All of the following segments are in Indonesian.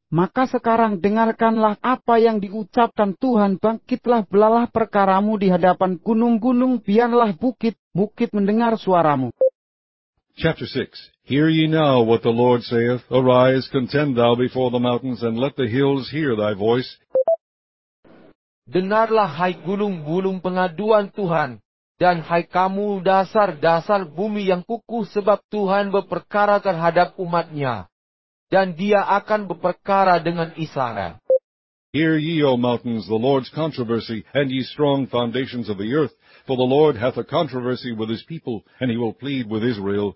Maka sekarang dengarkanlah apa yang diucapkan Tuhan, bangkitlah belalah perkaramu di hadapan gunung-gunung, biarlah bukit-bukit mendengar suaramu. Chapter 6. Hear ye now what the Lord saith, Arise, contend thou before the mountains, and let the hills hear thy voice. Dengarlah hai gunung-gunung pengaduan Tuhan, dan hai kamu dasar-dasar bumi yang kukuh, sebab Tuhan berperkara terhadap umat-Nya, dan Dia akan berperkara dengan Israel. Hear ye, O mountains, the Lord's controversy, and ye strong foundations of the earth. For the Lord hath a controversy with his people, and he will plead with Israel.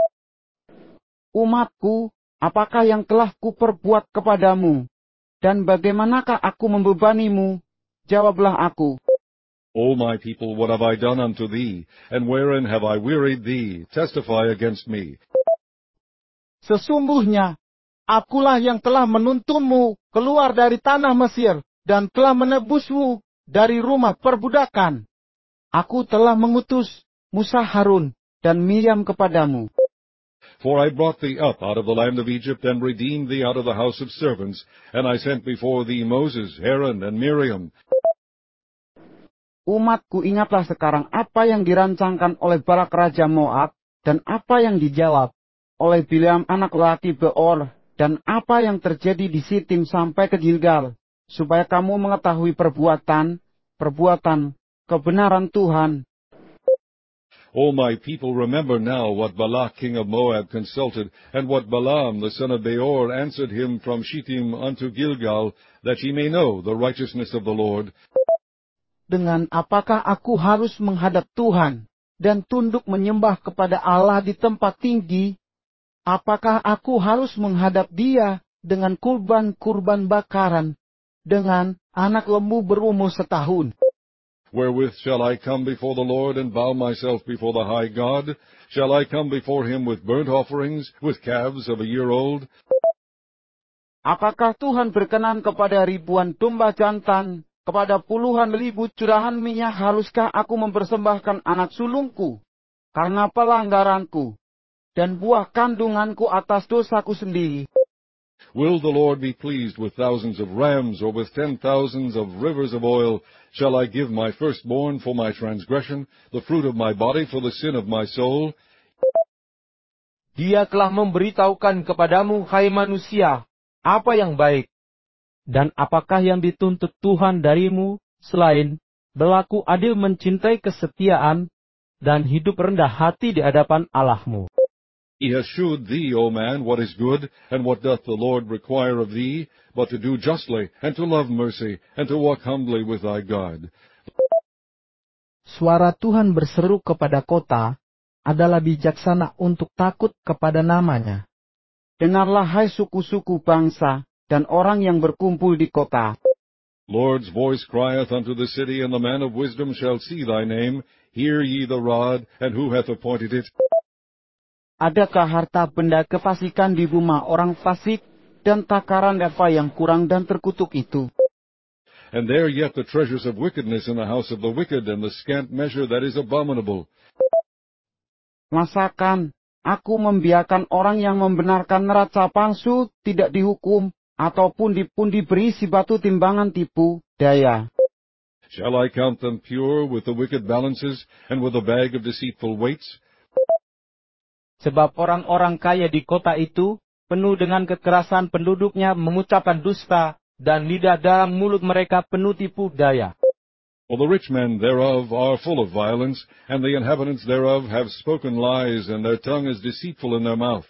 Umatku, apakah yang telah kuperbuat kepadamu? Dan bagaimanakah aku membebanimu? Jawablah aku. O my people, what have I done unto thee? And wherein have I wearied thee? Testify against me. Sesungguhnya, akulah yang telah menuntunmu keluar dari tanah Mesir, dan telah menebusmu dari rumah perbudakan. Aku telah mengutus Musa, Harun, dan Miriam kepadamu. For I brought thee up out of the land of Egypt, and redeemed thee out of the house of servants. And I sent before thee Moses, Aaron, and Miriam. Umatku, ingatlah sekarang apa yang dirancangkan oleh Balak Raja Moab, dan apa yang dijawab oleh Bileam anak laki Beor, dan apa yang terjadi di Sitim sampai ke Gilgal, supaya kamu mengetahui perbuatan kebenaran Tuhan. O my people, remember now what Balak king of Moab consulted, and what Balaam the son of Beor answered him from Shittim unto Gilgal, that ye may know the righteousness of the Lord. Dengan apakah aku harus menghadap Tuhan, dan tunduk menyembah kepada Allah di tempat tinggi? Apakah aku harus menghadap Dia dengan kurban-kurban bakaran, dengan anak lembu berumur setahun? Wherewith shall I come before the Lord, and bow myself before the high God? Shall I come before him with burnt offerings, with calves of a year old? Apakah Tuhan berkenan kepada ribuan domba jantan, kepada puluhan ribu curahan minyak? Haruskah aku mempersembahkan anak sulungku karena pelanggaranku, dan buah kandunganku atas dosaku sendiri? Will the Lord be pleased with thousands of rams, or with 10,000 of rivers of oil? Shall I give my firstborn for my transgression, the fruit of my body for the sin of my soul? Dia telah memberitahukan kepadamu, hai manusia, apa yang baik. Dan apakah yang dituntut Tuhan darimu, selain berlaku adil, mencintai kesetiaan, dan hidup rendah hati di hadapan Allahmu? He has shewed thee, O man, what is good, and what doth the Lord require of thee, but to do justly, and to love mercy, and to walk humbly with thy God. Suara Tuhan berseru kepada kota, adalah bijaksana untuk takut kepada namanya. Dengarlah hai suku-suku bangsa, dan orang yang berkumpul di kota. Lord's voice crieth unto the city, and the man of wisdom shall see thy name. Hear ye the rod, and who hath appointed it? Adakah harta benda kefasikan di rumah orang fasik, dan takaran apa yang kurang dan terkutuk itu? And there yet the treasures of wickedness in the house of the wicked, and the scant measure that is abominable. Masakan aku membiarkan orang yang membenarkan neraca palsu tidak dihukum, ataupun diberi si batu timbangan tipu daya? Shall I count them pure with the wicked balances, and with a bag of deceitful weights? Sebab orang-orang kaya di kota itu penuh dengan kekerasan, penduduknya mengucapkan dusta, dan lidah dalam mulut mereka penuh tipu daya. For the rich men thereof are full of violence, and the inhabitants thereof have spoken lies, and their tongue is deceitful in their mouth.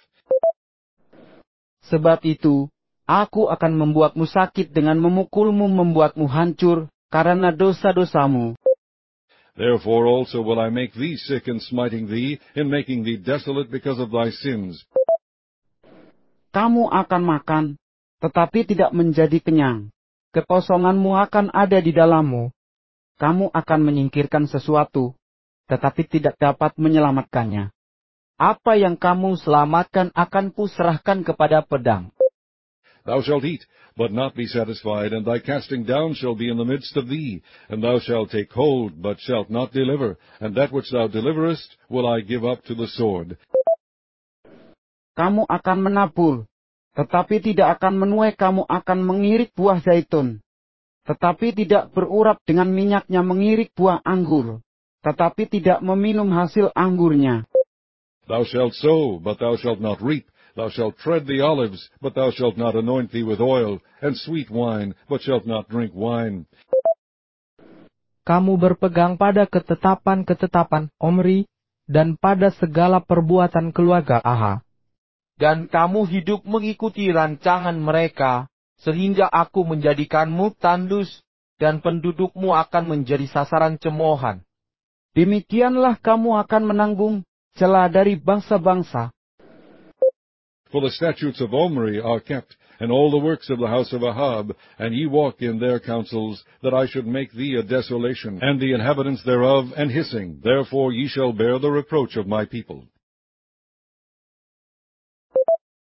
Sebab itu, aku akan membuatmu sakit dengan memukulmu, membuatmu hancur karena dosa-dosamu. Therefore also will I make thee sick in smiting thee, in making thee desolate because of thy sins. Kamu akan makan, tetapi tidak menjadi kenyang. Kekosonganmu akan ada di dalammu. Kamu akan menyingkirkan sesuatu, tetapi tidak dapat menyelamatkannya. Apa yang kamu selamatkan akan kuserahkan kepada pedang. Thou shalt eat, but not be satisfied, and thy casting down shall be in the midst of thee. And thou shalt take hold, but shalt not deliver. And that which thou deliverest will I give up to the sword. Kamu akan menabur, tetapi tidak akan menuai kamu akan mengirik buah zaitun, tetapi tidak berurap dengan minyaknya mengirik buah anggur, tetapi tidak meminum hasil anggurnya. Thou shalt sow, but thou shalt not reap. Thou shalt tread the olives, but thou shalt not anoint thee with oil, and sweet wine, but shalt not drink wine. Kamu berpegang pada ketetapan-ketetapan Omri, dan pada segala perbuatan keluarga Aha. Dan kamu hidup mengikuti rancangan mereka, sehingga aku menjadikanmu tandus, dan pendudukmu akan menjadi sasaran cemoohan. Demikianlah kamu akan menanggung celah dari bangsa-bangsa. For the statutes of Omri are kept, and all the works of the house of Ahab, and ye walk in their counsels, that I should make thee a desolation, and the inhabitants thereof an hissing. Therefore ye shall bear the reproach of my people.